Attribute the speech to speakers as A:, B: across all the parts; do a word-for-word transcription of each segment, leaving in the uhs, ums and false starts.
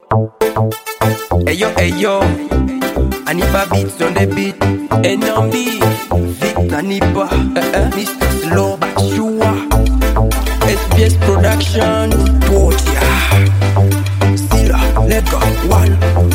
A: Hey yo, hey yo, Anipa beats on the beat. N M B, Vic Anipa, uh, uh, Mister Slow but sure. S B S Production, Totia, Silla, Lega, one.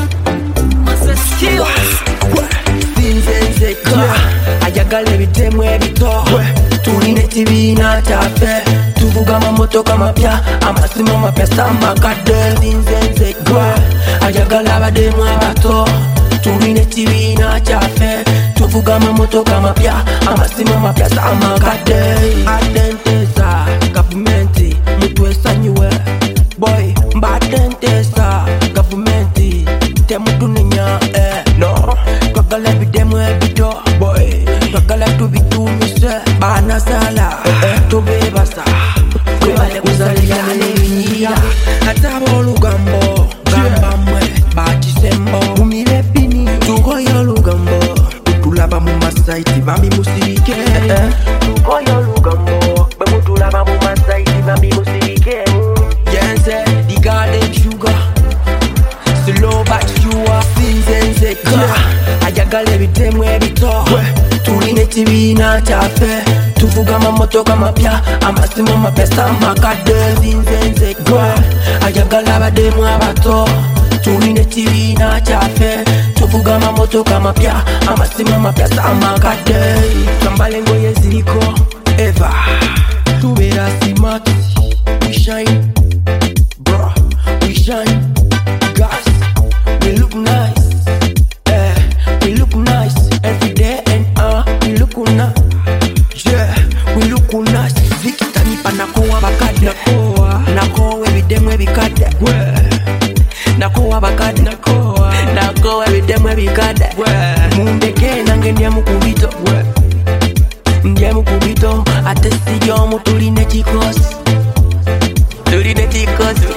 A: Sinzenzeka, ayagala ebitemu ebito. Tuline T V na tafe, tuvuga mamotoka mapya, amasimo mapya samakadde. Sinzenzeka, ayagala abademu abato. Tuline T V na tafe, tuvuga mamotoka mapya, amasimo mapya samakadde. Adentesa, gavumenti, mutwe sanyuwe. Boy, mbadentesa, gavumenti, temuduninya, eh, no. Twagala ebidemu ebito, boy, twagala tubitumise. Bana sala, eh, tubebasa, twebale kuzalira n'ebinyira. Ataba olugambo, gamba mwe, bakisembo. Mumire pini, tukoye olugambo. Tutulaba mu masaiti, bambi musirike. Tukoye olugambo, bwe mutulaba mu masaiti, bambi musirike. Yense, the garden sugar, slow but sure. Sinzenzeka, ayagala ebitemu ebito. Tuline T V na tafe, tuvuga mamotoka mapya, amasimo mapya samakadde. Sinzenzeka, ayagala abademu abato. Tuline T V na tafe, tuvuga mamotoka mapya, amasimo mapya samakadde. Twambale engoye ziriko Eva, tubeera smart, we shine, bro, we shine, guys, we look nice, eh, we look nice every day and uh, we look nice, yeah, we look nice. Vicky Anipa nakowa bakadde, nakowa, nakowa ebidemu ebikadde, nakowa bakadde, nakowa, nakowa ebidemu ebikadde. Mundeke nange ndye mukubito, ndye mukubito, ate siyomu tuline kikosi, tuline kikosi.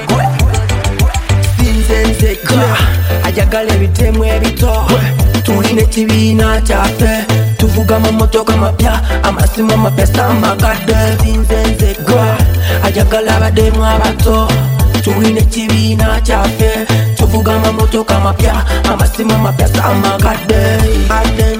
A: Sinzenzeka, ayagala ebitemu ebito. Tuline T V na tafe, tuvuga mamotoka mapya, amasimo mapya samakadde. Sinzenzeka, ayagala abademu abato. Tuline T V na tafe, tuvuga mamotoka mapya, amasimo mapya samakadde.